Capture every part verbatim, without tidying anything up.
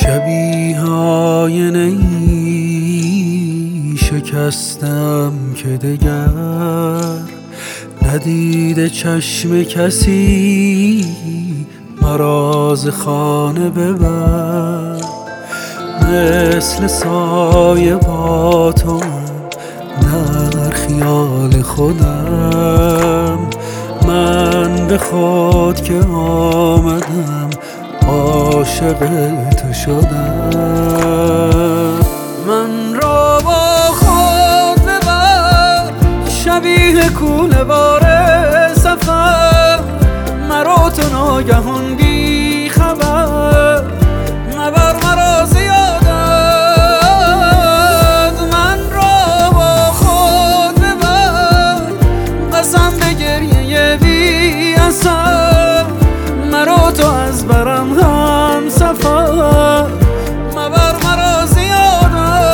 شبیه آینه ای شکستم که دگر ندیده چشم کسی مرا ز خانه ببر. مثل سایه با تو در خیال خودم، من به خود که آمدم عاشق تو شدم. من را با خود ببر شبیه کوله بار سفر، مرا تو ناگهان بی خبر مبر مرا زیادت. من را با خود ببر قسم به گریه بی اثر، مرا تو از برم هم سفر مبر مرا زیادت.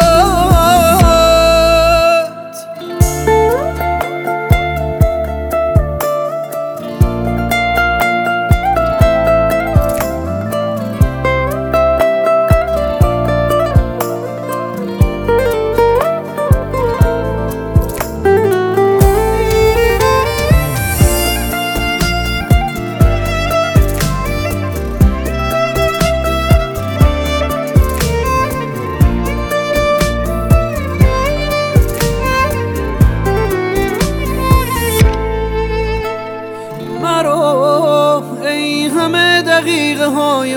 مرا ای همه دقیقه های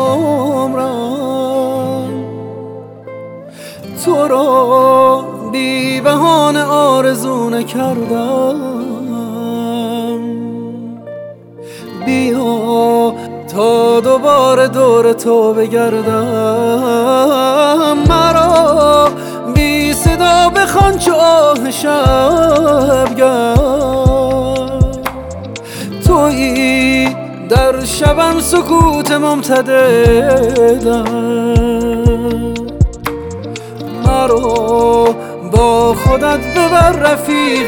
عمرم، تو را بی بهانه آرزو نکردم. بیا تا دوباره دور تو بگردم، مرا بی صدا بخوان چو آه شبگرد. تویی در شبم سکوت ممتددم، مرا با خودت ببر رفیق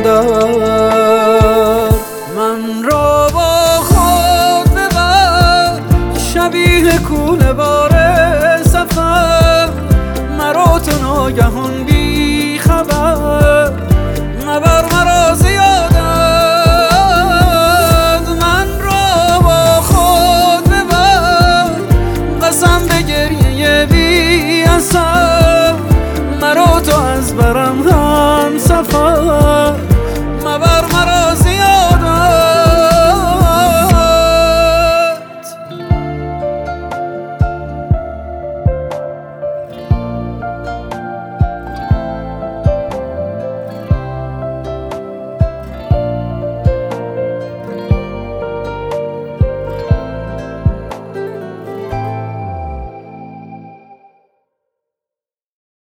همدرد. من را با خود ببر شبیه کوله بار سفر، مرا تو ناگهان